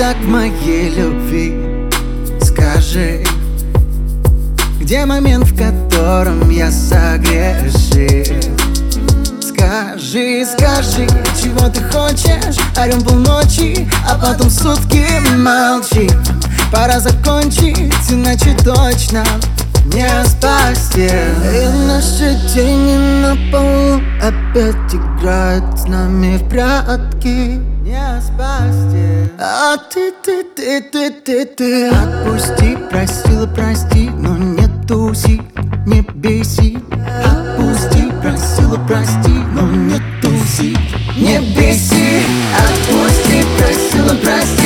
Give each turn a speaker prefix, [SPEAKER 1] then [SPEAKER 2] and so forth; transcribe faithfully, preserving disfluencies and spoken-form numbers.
[SPEAKER 1] так в моей любви? Скажи, где момент, в котором я согрешил? Скажи, скажи, чего ты хочешь? Орем полночи, а потом сутки молчи. Пора закончить, иначе точно не спасти. И наши тени на полу опять играют с нами в прятки. Не спасти. А ты, ты, ты, ты, ты, ты отпусти, просила, прости, но не туси, не беси. Отпусти, просила, прости, но не туси, не беси. Отпусти, просила, прости,